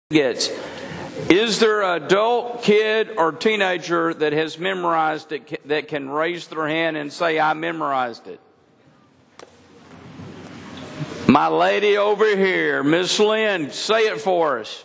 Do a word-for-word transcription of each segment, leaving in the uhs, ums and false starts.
gets. Is there an adult, kid, or teenager that has memorized it that can raise their hand and say, I memorized it? My lady over here, Miss Lynn, say it for us.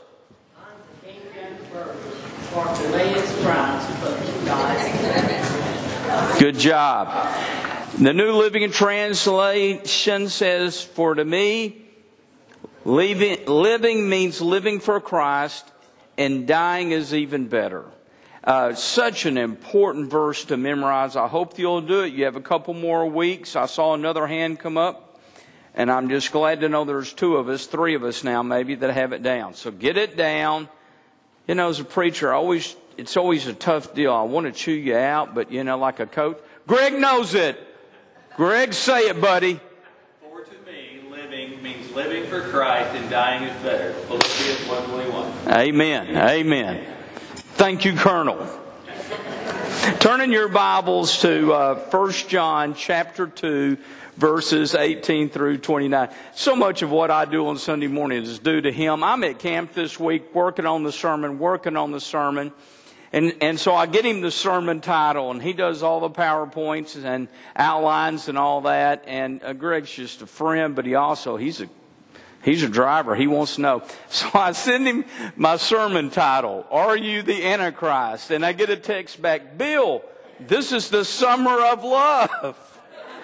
Good job. The New Living Translation says, for to me, living, living means living for Christ, and dying is even better. Uh, such an important verse to memorize. I hope you'll do it. You have a couple more weeks. I saw another hand come up, and I'm just glad to know there's two of us, three of us now maybe, that have it down. So get it down. You know, as a preacher, I always it's always a tough deal. I want to chew you out, but, you know, like a coach. Greg knows it. Greg, say it, buddy. For to me, living means living for Christ, and dying is better. Philippians one twenty-one. Amen. Amen. Thank you, Colonel. Turn in your Bibles to uh, First John chapter two, verses eighteen through twenty-nine. So much of what I do on Sunday morning is due to him. I'm at camp this week working on the sermon, working on the sermon. And and so I get him the sermon title, and he does all the PowerPoints and outlines and all that. And uh, Greg's just a friend, but he also, he's a he's a driver. He wants to know. So I send him my sermon title, Are You the Antichrist? And I get a text back, Bill, this is the summer of love.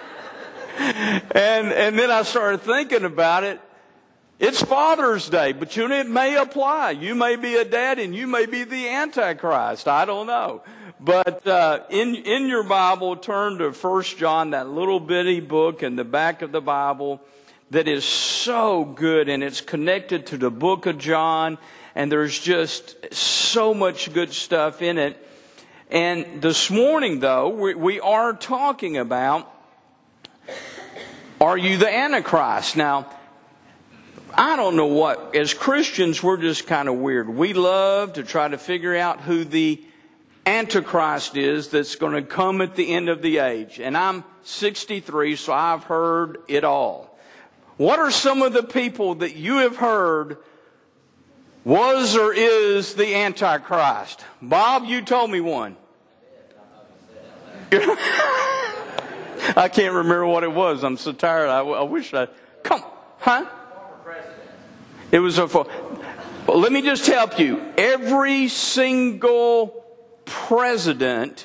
and and then I started thinking about it. It's Father's Day, but you know, it may apply. You may be a dad and you may be the Antichrist. I don't know. But uh, in in your Bible, turn to First John, that little bitty book in the back of the Bible that is so good, and it's connected to the book of John, and there's just so much good stuff in it. And this morning, though, we, we are talking about, are you the Antichrist? Now, I don't know what, as Christians, we're just kind of weird. We love to try to figure out who the Antichrist is that's going to come at the end of the age. And I'm sixty-three, so I've heard it all. What are some of the people that you have heard was or is the Antichrist? Bob, you told me one. I can't remember what it was. I'm so tired. I, I wish I... Come, huh? It was a... Well, let me just help you. Every single president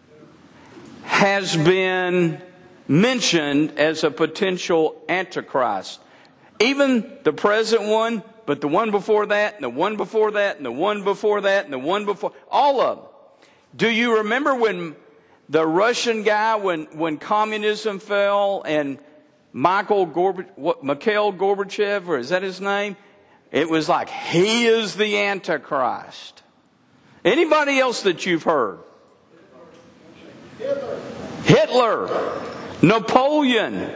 has been mentioned as a potential Antichrist. Even the present one, but the one before that, and the one before that, and the one before that, and the one before... All of them. Do you remember when the Russian guy, when, when communism fell, and Michael Gorbachev, what, Mikhail Gorbachev, or is that his name? It was like, he is the Antichrist. Anybody else that you've heard? Hitler. Hitler. Napoleon.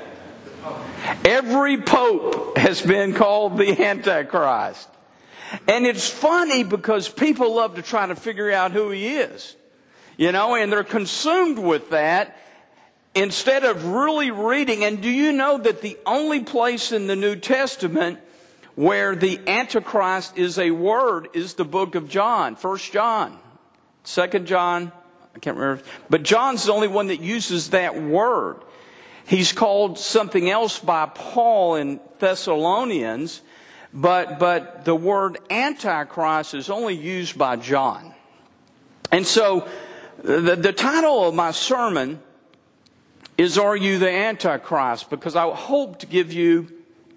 Every pope has been called the Antichrist. And it's funny because people love to try to figure out who he is. You know, and they're consumed with that instead of really reading. And do you know that the only place in the New Testament where the Antichrist is a word is the book of John, First John, Second John, I can't remember. But John's the only one that uses that word. He's called something else by Paul in Thessalonians, but, but the word Antichrist is only used by John. And so the, the title of my sermon is Are You the Antichrist? Because I hope to give you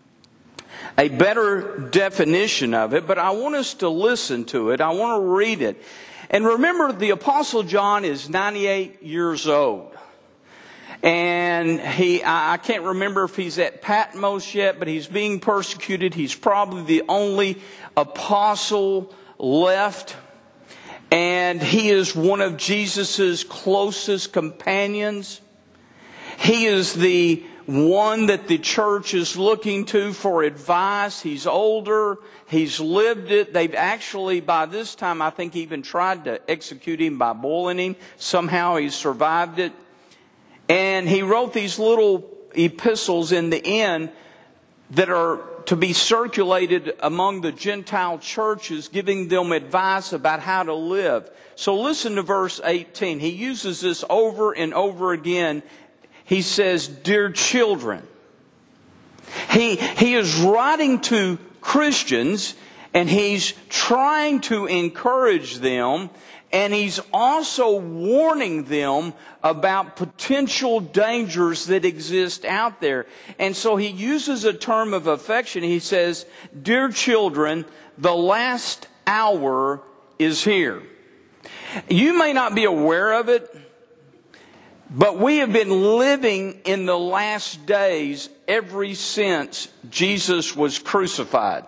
a better definition of it, but I want us to listen to it. I want to read it. And remember, the Apostle John is ninety-eight years old. And he, I can't remember if he's at Patmos yet, but he's being persecuted. He's probably the only apostle left. And he is one of Jesus's closest companions. He is the one that the church is looking to for advice. He's older. He's lived it. They've actually, by this time, I think even tried to execute him by boiling him. Somehow he survived it. And he wrote these little epistles in the end that are to be circulated among the Gentile churches, giving them advice about how to live. So listen to verse eighteen. He uses this over and over again. He says, dear children. He, he is writing to Christians, and he's trying to encourage them, and he's also warning them about potential dangers that exist out there. And so he uses a term of affection. He says, dear children, the last hour is here. You may not be aware of it, but we have been living in the last days ever since Jesus was crucified.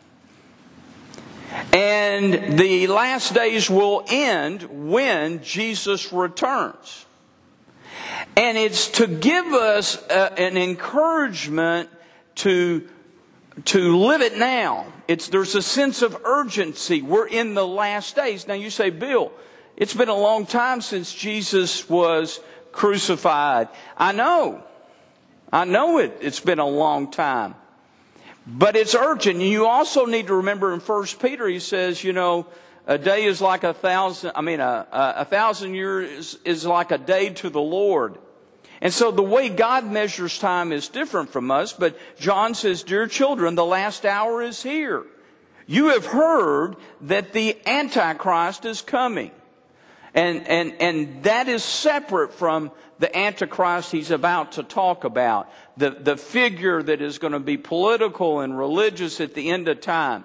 And the last days will end when Jesus returns. And it's to give us uh, an encouragement to, to live it now. It's, there's a sense of urgency. We're in the last days. Now you say, Bill, it's been a long time since Jesus was crucified. I know. I know it. It's been a long time. But it's urgent. You also need to remember in First Peter, he says, you know, a day is like a thousand, I mean, a, a, a thousand years is like a day to the Lord. And so the way God measures time is different from us. But John says, dear children, the last hour is here. You have heard that the Antichrist is coming. And, and, and that is separate from the Antichrist he's about to talk about. The, the figure that is going to be political and religious at the end of time.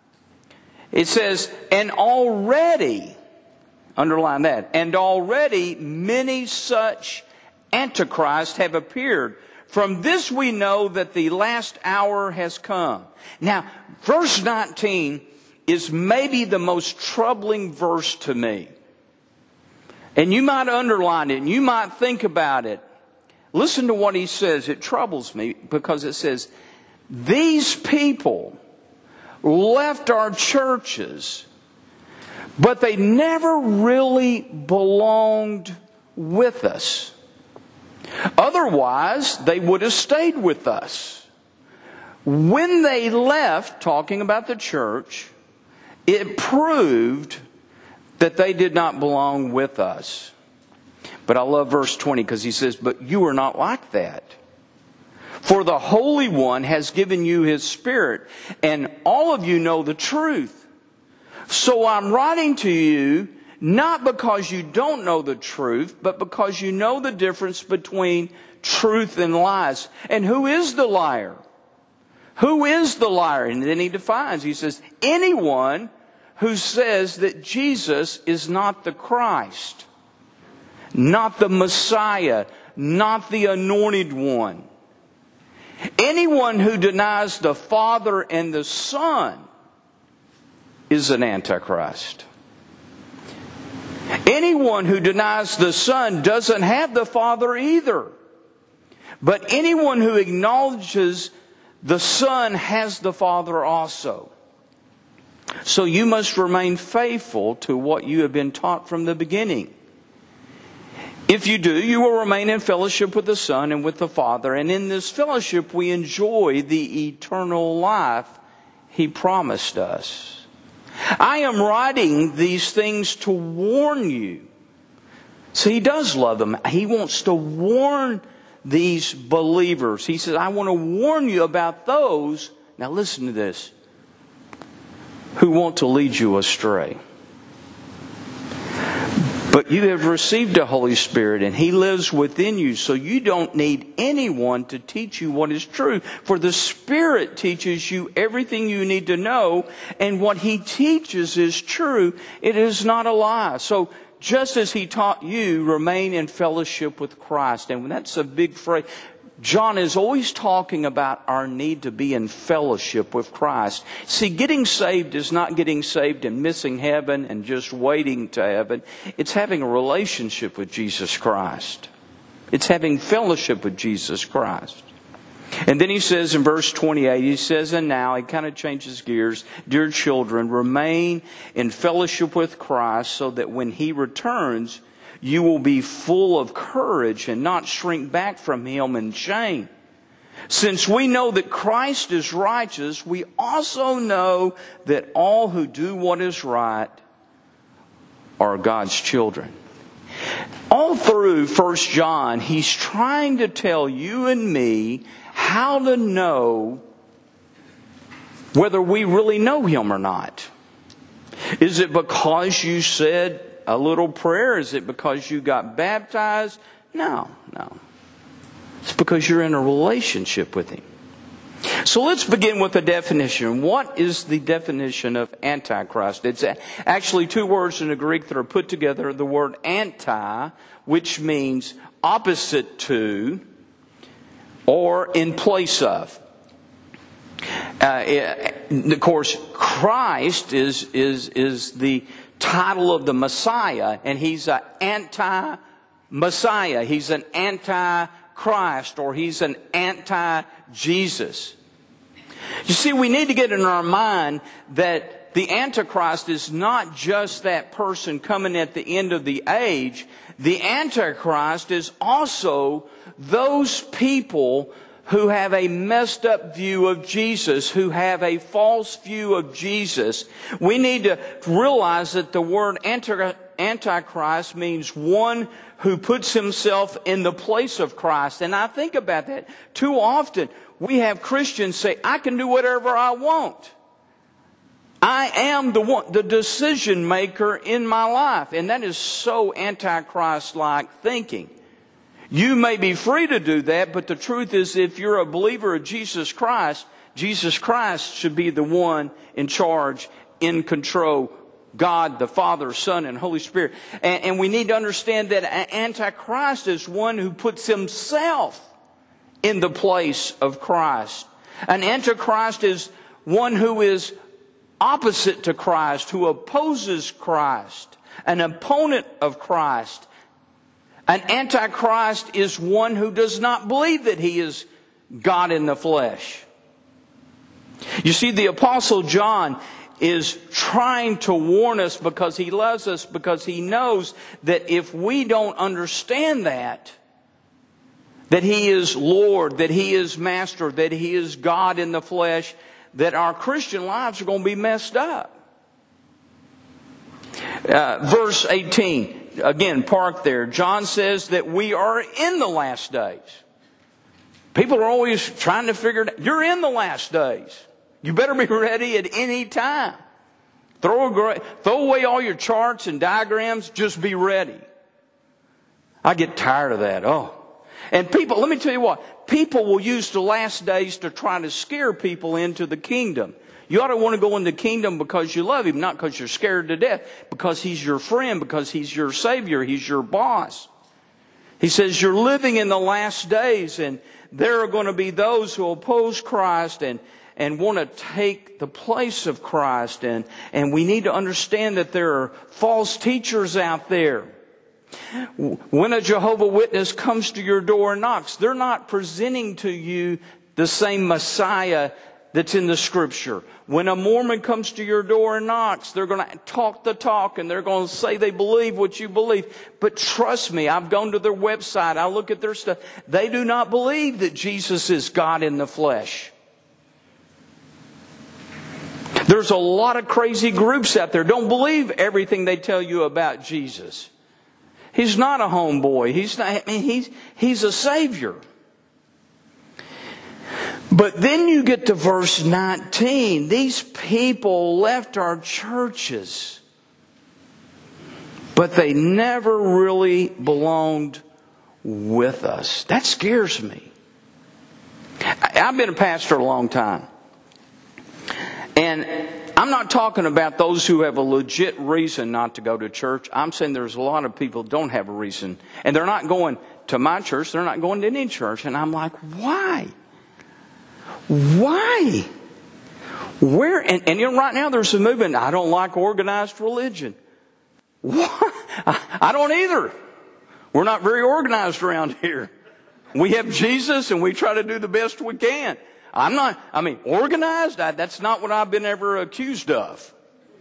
It says, and already, underline that, and already many such Antichrists have appeared. From this we know that the last hour has come. Now, verse nineteen is maybe the most troubling verse to me. And you might underline it, and you might think about it. Listen to what he says. It troubles me because it says, these people left our churches, but they never really belonged with us. Otherwise, they would have stayed with us. When they left, talking about the church, it proved that they did not belong with us. But I love verse twenty because he says, but you are not like that. For the Holy One has given you His Spirit, and all of you know the truth. So I'm writing to you not because you don't know the truth, but because you know the difference between truth and lies. And who is the liar? Who is the liar? And then he defines, he says, anyone who says that Jesus is not the Christ, not the Messiah, not the Anointed One. Anyone who denies the Father and the Son is an Antichrist. Anyone who denies the Son doesn't have the Father either. But anyone who acknowledges the Son has the Father also. So you must remain faithful to what you have been taught from the beginning. If you do, you will remain in fellowship with the Son and with the Father. And in this fellowship we enjoy the eternal life He promised us. I am writing these things to warn you. So He does love them. He wants to warn these believers. He says, I want to warn you about those, now listen to this, who want to lead you astray. But you have received the Holy Spirit, and He lives within you, so you don't need anyone to teach you what is true. For the Spirit teaches you everything you need to know, and what He teaches is true. It is not a lie. So just as He taught you, remain in fellowship with Christ. And that's a big phrase. John is always talking about our need to be in fellowship with Christ. See, getting saved is not getting saved and missing heaven and just waiting to heaven. It's having a relationship with Jesus Christ. It's having fellowship with Jesus Christ. And then he says in verse twenty-eight, he says, and now, he kind of changes gears, dear children, remain in fellowship with Christ so that when He returns, you will be full of courage and not shrink back from Him in shame. Since we know that Christ is righteous, we also know that all who do what is right are God's children. All through First John, he's trying to tell you and me how to know whether we really know Him or not. Is it because you said a little prayer? Is it because you got baptized? No, no. It's because you're in a relationship with Him. So let's begin with the definition. What is the definition of Antichrist? It's actually two words in the Greek that are put together. The word anti, which means opposite to or in place of. Uh, of course, Christ is, is, is the title of the Messiah, and He's an anti-Messiah. He's an anti-Christ, or He's an anti-Jesus. You see, we need to get in our mind that the Antichrist is not just that person coming at the end of the age. The Antichrist is also those people who have a messed up view of Jesus, who have a false view of Jesus. We need to realize that the word Antichrist means one who puts himself in the place of Christ. And I think about that. Too often we have Christians say, I can do whatever I want. I am the one, the decision maker in my life. And that is so Antichrist-like thinking. You may be free to do that, but the truth is, if you're a believer of Jesus Christ, Jesus Christ should be the one in charge, in control. God, the Father, Son, and Holy Spirit. And, and we need to understand that an Antichrist is one who puts himself in the place of Christ. An Antichrist is one who is opposite to Christ, who opposes Christ, an opponent of Christ. An Antichrist is one who does not believe that he is God in the flesh. You see, the Apostle John is trying to warn us because he loves us, because he knows that if we don't understand that, that He is Lord, that He is Master, that He is God in the flesh, that our Christian lives are going to be messed up. Uh, verse eighteen. Again, park there. John says that we are in the last days. People are always trying to figure it out. You're in the last days. You better be ready at any time. Throw, a, throw away all your charts and diagrams. Just be ready. I get tired of that. Oh. And people, let me tell you what. People will use the last days to try to scare people into the kingdom. You ought to want to go in the kingdom because you love Him, not because you're scared to death. Because He's your friend, because He's your Savior, He's your boss. He says you're living in the last days, and there are going to be those who oppose Christ and, and want to take the place of Christ. And, and we need to understand that there are false teachers out there. When a Jehovah Witness comes to your door and knocks, they're not presenting to you the same Messiah that's in the Scripture. When a Mormon comes to your door and knocks, they're going to talk the talk and they're going to say they believe what you believe. But trust me, I've gone to their website, I look at their stuff. They do not believe that Jesus is God in the flesh. There's a lot of crazy groups out there. Don't believe everything they tell you about Jesus. He's not a homeboy. He's not, I mean, he's, he's a Savior. But then you get to verse nineteen. These people left our churches, but they never really belonged with us. That scares me. I've been a pastor a long time. And I'm not talking about those who have a legit reason not to go to church. I'm saying there's a lot of people who don't have a reason. And they're not going to my church. They're not going to any church. And I'm like, why? Why? Where? And, and you know, right now there's a movement. I don't like organized religion. What? I, I don't either. We're not very organized around here. We have Jesus and we try to do the best we can. I'm not, I mean, organized, I, that's not what I've been ever accused of.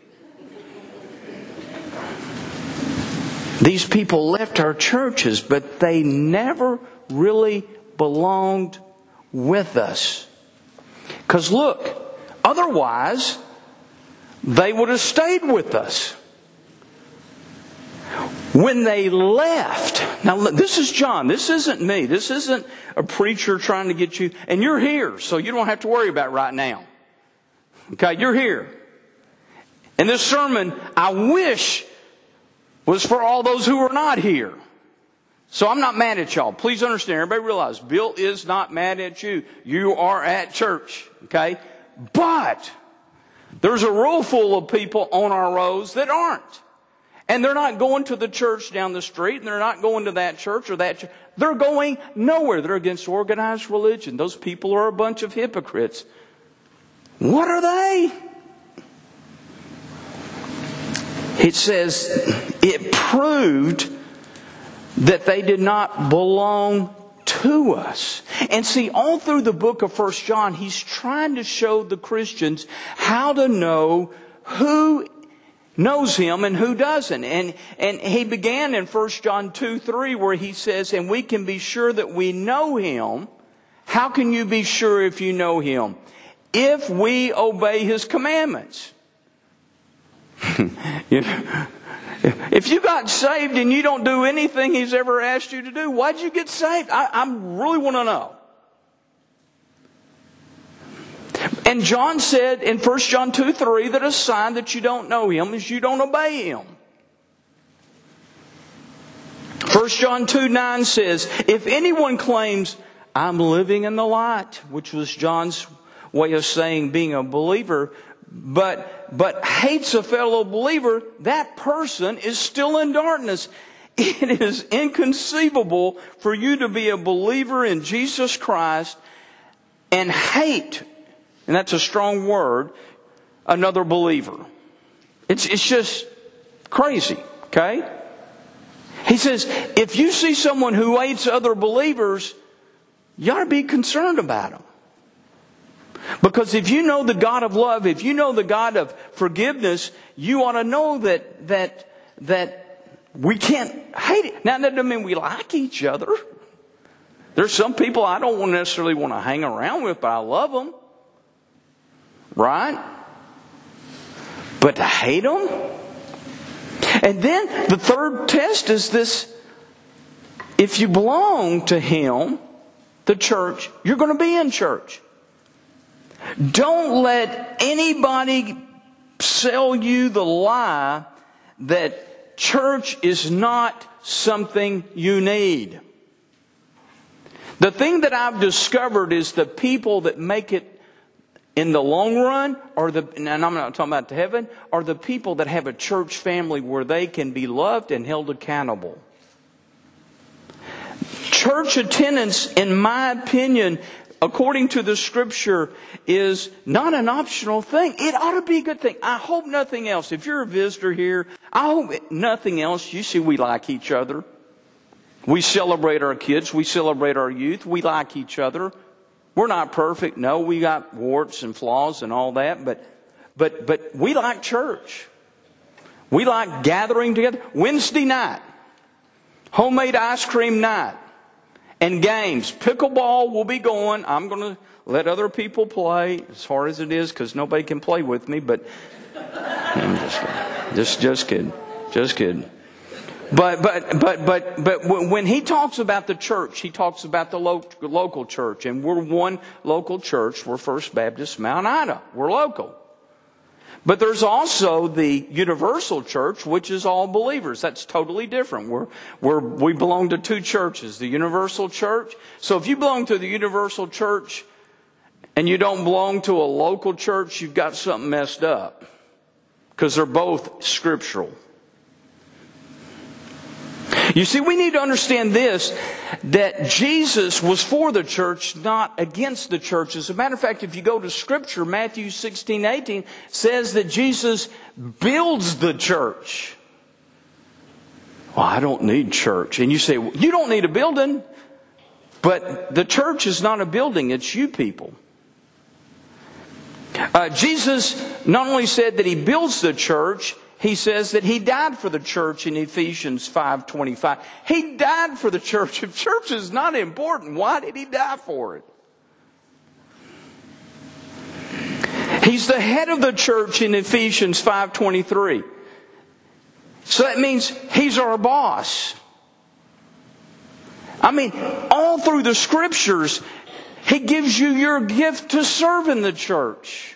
These people left our churches, but they never really belonged with us. Because look, otherwise, they would have stayed with us. When they left, now this is John, this isn't me, this isn't a preacher trying to get you, and you're here, so you don't have to worry about it right now. Okay, you're here. And this sermon, I wish, was for all those who are not here. So I'm not mad at y'all. Please understand, everybody realize, Bill is not mad at you. You are at church, okay? But there's a row full of people on our rows that aren't. And they're not going to the church down the street, and they're not going to that church or that church. They're going nowhere. They're against organized religion. Those people are a bunch of hypocrites. What are they? It says it proved that they did not belong to us. And see, all through the book of First John, he's trying to show the Christians how to know who knows him and who doesn't. And and he began in First John two three where he says, and we can be sure that we know him. How can you be sure if you know him? If we obey his commandments. You know, if you got saved and you don't do anything he's ever asked you to do, why'd you get saved? I, I really want to know. And John said in First John two three that a sign that you don't know him is you don't obey him. First John two nine says, if anyone claims I'm living in the light, which was John's way of saying being a believer, but but hates a fellow believer, that person is still in darkness. It is inconceivable for you to be a believer in Jesus Christ and hate, and that's a strong word, another believer. It's it's just crazy, okay? He says, if you see someone who hates other believers, you ought to be concerned about them. Because if you know the God of love, if you know the God of forgiveness, you ought to know that that that we can't hate it. Now, that doesn't mean we like each other. There's some people I don't necessarily want to hang around with, but I love them. Right? But to hate them? And then the third test is this. If you belong to him, the church, you're going to be in church. Don't let anybody sell you the lie that church is not something you need. The thing that I've discovered is the people that make it in the long run, are the, and I'm not talking about to heaven, are the people that have a church family where they can be loved and held accountable. Church attendance, in my opinion, according to the Scripture, is not an optional thing. It ought to be a good thing. I hope nothing else. If you're a visitor here, I hope nothing else. You see, we like each other. We celebrate our kids. We celebrate our youth. We like each other. We're not perfect. No, we got warts and flaws and all that. But, but, but we like church. We like gathering together. Wednesday night, homemade ice cream night. And games. Pickleball will be going. I'm going to let other people play as hard as it is because nobody can play with me. But I'm just kidding. Just, just kidding. Just kidding. But, but, but, but, but when he talks about the church, he talks about the lo- local church. And we're one local church. We're First Baptist Mount Ida. We're local. But there's also the universal church, which is all believers. That's totally different. We're, we're, we belong to two churches. The universal church. So if you belong to the universal church and you don't belong to a local church, you've got something messed up. Because they're both scriptural. You see, we need to understand this, that Jesus was for the church, not against the church. As a matter of fact, if you go to Scripture, Matthew sixteen eighteen says that Jesus builds the church. Well, I don't need church. And you say, well, you don't need a building. But the church is not a building, it's you people. Uh, Jesus not only said that he builds the church, he says that he died for the church in Ephesians five twenty-five. He died for the church. If church is not important, why did he die for it? He's the head of the church in Ephesians five twenty-three. So that means He's our boss. I mean, all through the Scriptures, He gives you your gift to serve in the church.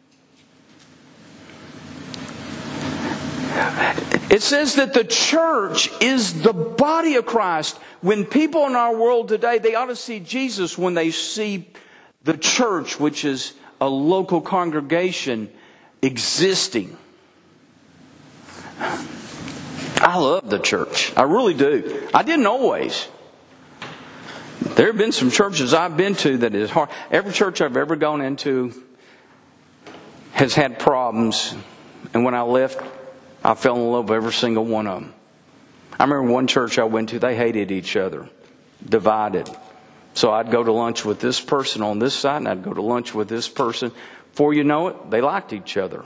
It says that the church is the body of Christ. When people in our world today, they ought to see Jesus when they see the church, which is a local congregation, existing. I love the church. I really do. I didn't always. There have been some churches I've been to that is hard. Every church I've ever gone into has had problems. And when I left, I fell in love with every single one of them. I remember one church I went to, they hated each other. Divided. So I'd go to lunch with this person on this side, and I'd go to lunch with this person. Before you know it, they liked each other.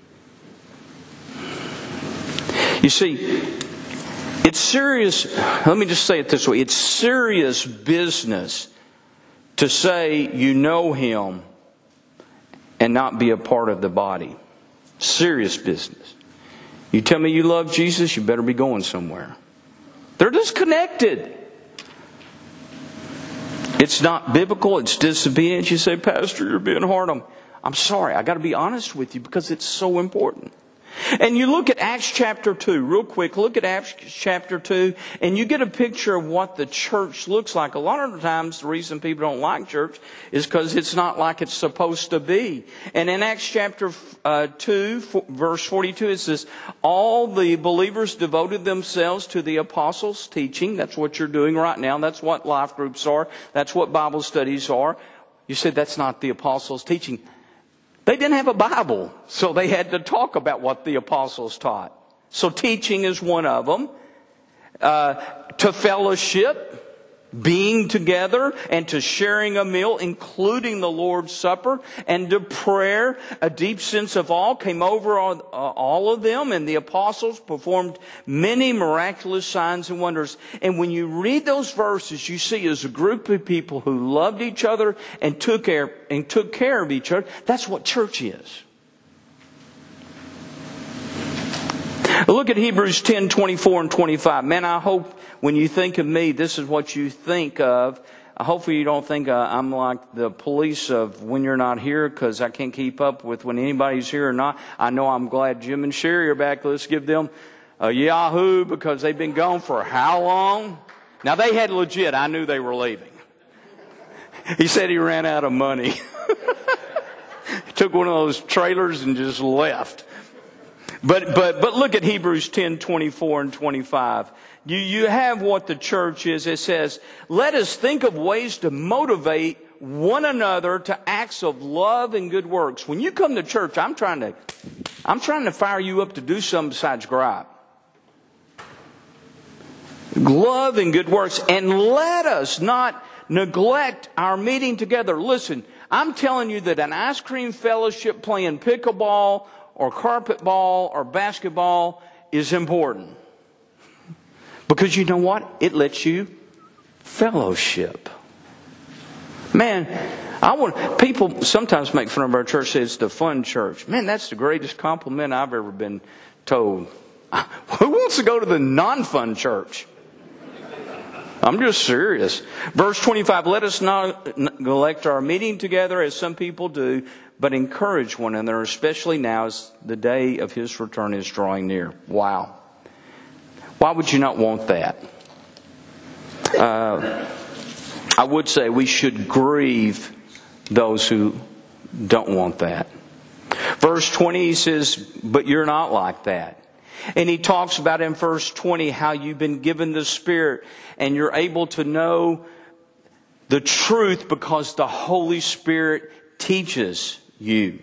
You see, it's serious, let me just say it this way. It's serious business to say you know Him and not be a part of the body. Serious business. You tell me you love Jesus, you better be going somewhere. They're disconnected. It's not biblical, it's disobedience. You say, Pastor, you're being hard on me. I'm sorry, I got to be honest with you because it's so important. And you look at Acts chapter two, real quick, look at Acts chapter two, and you get a picture of what the church looks like. A lot of the times, the reason people don't like church is because it's not like it's supposed to be. And in Acts chapter uh, two, verse forty-two, it says, all the believers devoted themselves to the apostles' teaching. That's what you're doing right now. That's what life groups are. That's what Bible studies are. You said that's not the apostles' teaching. They didn't have a Bible, so they had to talk about what the apostles taught. So teaching is one of them. Uh, to fellowship, being together, and to sharing a meal, including the Lord's Supper, and to prayer. A deep sense of awe came over all, uh, all of them, and the apostles performed many miraculous signs and wonders. And when you read those verses, you see as a group of people who loved each other and took care and took care of each other. That's what church is. Look at Hebrews ten, twenty-four and twenty-five. Man, I hope when you think of me, this is what you think of. Hopefully you don't think uh, I'm like the police of when you're not here, because I can't keep up with when anybody's here or not. I know I'm glad Jim and Sherry are back. Let's give them a yahoo, because they've been gone for how long? Now they had legit. I knew they were leaving. He said he ran out of money. He took one of those trailers and just left. But but but look at Hebrews ten, twenty-four and twenty-five. You you have what the church is. It says, let us think of ways to motivate one another to acts of love and good works. When you come to church, I'm trying to I'm trying to fire you up to do something besides gripe. Love and good works. And let us not neglect our meeting together. Listen, I'm telling you that an ice cream fellowship playing pickleball or carpet ball or basketball is important. Because you know what? It lets you fellowship. Man, I want people sometimes make fun of our church, say it's the fun church. Man, that's the greatest compliment I've ever been told. Who wants to go to the non-fun church? I'm just serious. Verse twenty-five, let us not neglect our meeting together as some people do, but encourage one another, especially now as the day of His return is drawing near. Wow. Why would you not want that? Uh, I would say we should grieve those who don't want that. Verse twenty, he says, but you're not like that. And he talks about in verse twenty how you've been given the Spirit and you're able to know the truth because the Holy Spirit teaches you.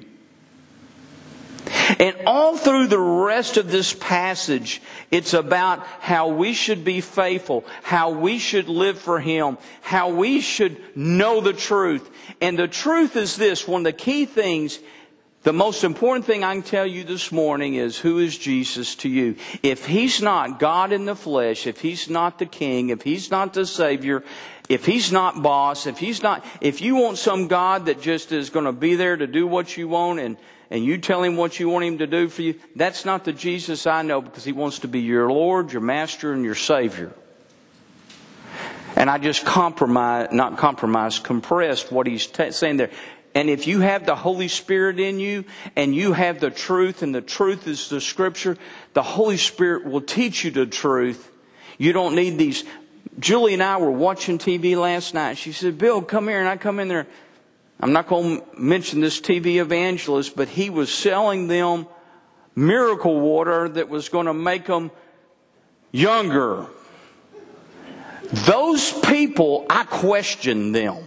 And all through the rest of this passage, it's about how we should be faithful, how we should live for Him, how we should know the truth. And the truth is this, one of the key things, The most important thing I can tell you this morning is, who is Jesus to you? If He's not God in the flesh, if He's not the King, if He's not the Savior, if He's not boss, if He's not, if you want some God that just is going to be there to do what you want and, and you tell Him what you want Him to do for you, that's not the Jesus I know, because He wants to be your Lord, your Master, and your Savior. And I just compromise, not compromise, compressed what He's t- saying there. And if you have the Holy Spirit in you, and you have the truth, and the truth is the Scripture, the Holy Spirit will teach you the truth. You don't need these. Julie and I were watching T V last night. She said, Bill, come here. And I come in there. I'm not going to mention this T V evangelist, but he was selling them miracle water that was going to make them younger. Those people, I question them.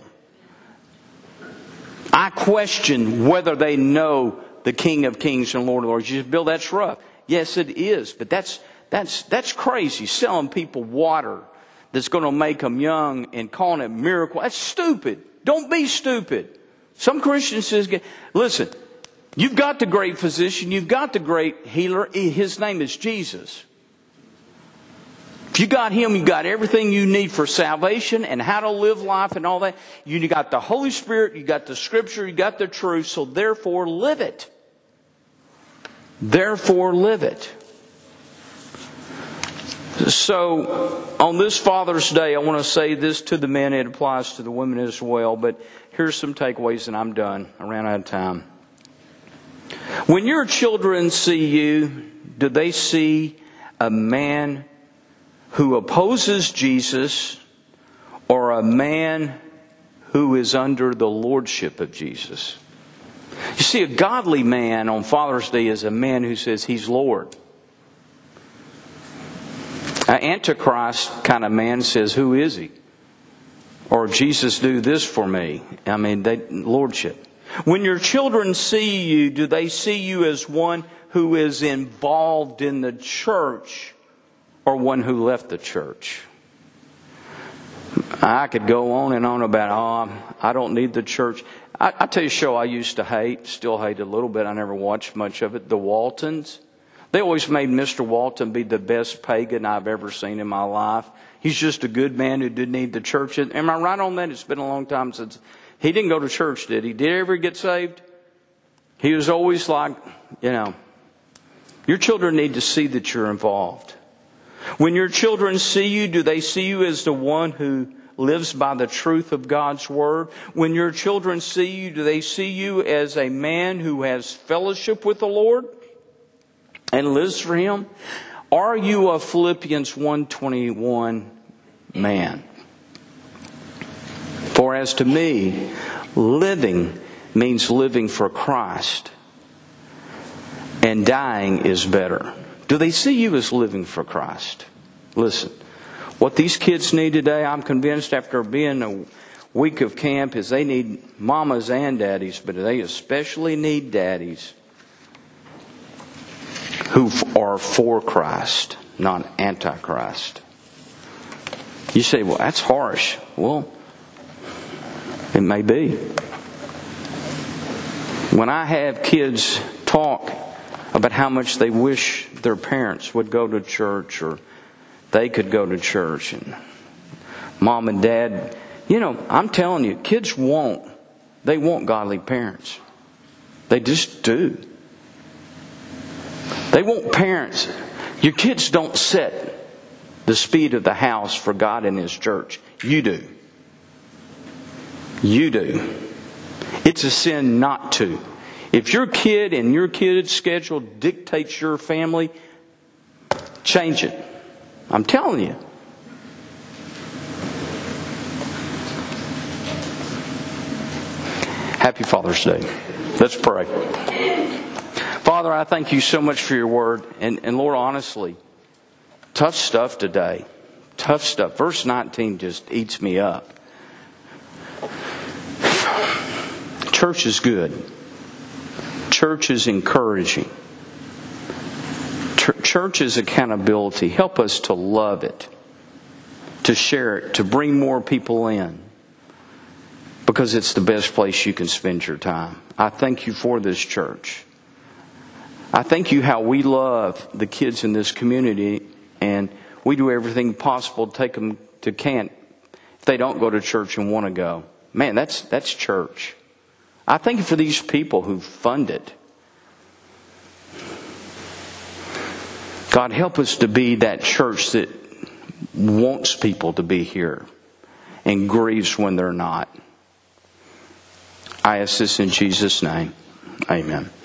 I question whether they know the King of Kings and Lord of Lords. You said, Bill, that's rough. Yes, it is. But that's that's that's crazy. Selling people water that's going to make them young and calling it miracle. That's stupid. Don't be stupid. Some Christians says, listen, you've got the great physician. You've got the great healer. His name is Jesus. If you got Him, you got everything you need for salvation and how to live life and all that. You got the Holy Spirit, you got the Scripture, you got the truth, so therefore live it. Therefore live it. So, on this Father's Day, I want to say this to the men. It applies to the women as well, but here's some takeaways and I'm done. I ran out of time. When your children see you, do they see a man who opposes Jesus, or a man who is under the lordship of Jesus? You see, a godly man on Father's Day is a man who says He's Lord. An Antichrist kind of man says, who is He? Or Jesus do this for me. I mean, they, lordship. When your children see you, do they see you as one who is involved in the church, or one who left the church? I could go on and on about, oh, I don't need the church. I, I tell you a show I used to hate, still hate a little bit. I never watched much of it. The Waltons. They always made Mister Walton be the best pagan I've ever seen in my life. He's just a good man who didn't need the church. Am I right on that? It's been a long time since. He didn't go to church, did he? Did he ever get saved? He was always like, you know, your children need to see that you're involved. When your children see you, do they see you as the one who lives by the truth of God's Word? When your children see you, do they see you as a man who has fellowship with the Lord and lives for Him? Are you a Philippians one twenty-one man? For as to me, living means living for Christ, and dying is better. Do they see you as living for Christ? Listen, what these kids need today, I'm convinced after being a week of camp, is they need mamas and daddies, but they especially need daddies who are for Christ, not antichrist. You say, well, that's harsh. Well, it may be. When I have kids talk about how much they wish their parents would go to church, or they could go to church, and mom and dad, you know, I'm telling you, kids want, they want godly parents. They just do. They want parents. Your kids don't set the speed of the house for God and His church. You do. You do. It's a sin not to. If your kid and your kid's schedule dictates your family, change it. I'm telling you. Happy Father's Day. Let's pray. Father, I thank You so much for Your Word. And, and Lord, honestly, tough stuff today. Tough stuff. Verse nineteen just eats me up. Church is good. Church is encouraging. Church is accountability. Help us to love it, to share it, to bring more people in. because it's the best place you can spend your time. I thank you for this church. I thank you how we love the kids in this community, and we do everything possible to take them to camp if they don't go to church and want to go. Man, that's that's church. I thank you for these people who fund it. God, help us to be that church that wants people to be here and grieves when they're not. I ask this in Jesus' name. Amen.